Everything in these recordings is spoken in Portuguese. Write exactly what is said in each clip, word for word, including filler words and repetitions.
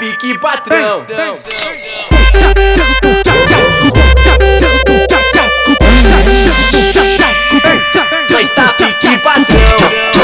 pique patrão. Nós tá pique patrão.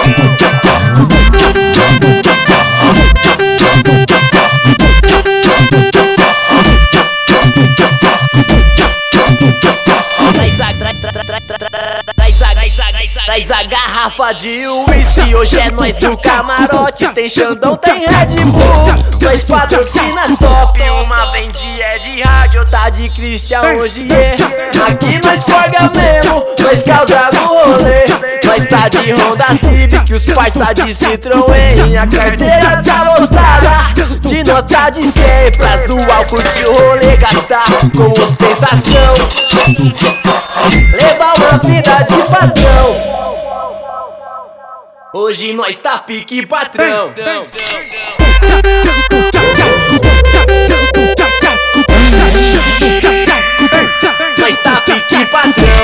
Traz a garrafa de uísque, hoje é nós do camarote. Tem Xandão, tem Red Bull, dois patrocinas top. Uma vem de Ed Rádio, tá de Christian hoje é. Aqui nós forga mesmo, nós causa no rolê. Nós tá de Honda Civic, os parça de Citroën. A carteira tá lotada, de nota de cem. Pra zoar, curtir o rolê, gastar com ostentação. Levar uma vida de patrão. Hoje nós tá pique patrão. Nós tá pique patrão.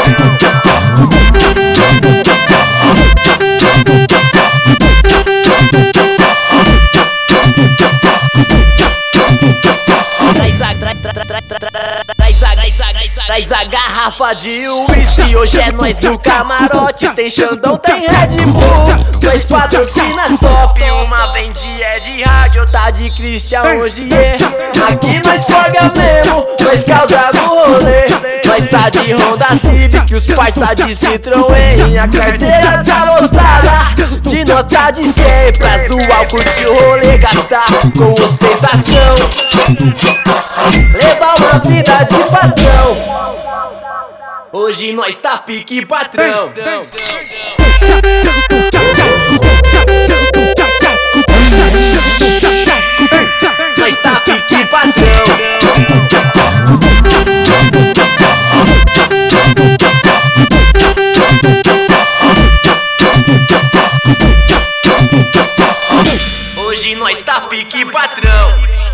Traz a garrafa de uísque, hoje é nós do camarote. Tem Xandão, tem Red Bull, dois patrocinas top. Uma vem de Ed Rádio, tá de Christian hoje é. Aqui nós forga mesmo, nós causa no rolê. Nós tá de Honda Civic, os parça de Citroën. A carteira tá lotada, de nota de cem. Pra zoar, curtir o rolê, gastar com ostentação. Levar uma vida de patrão. Hoje nós tá pique patrão. Nós tá pique patrão. Hoje nós tá pique patrão.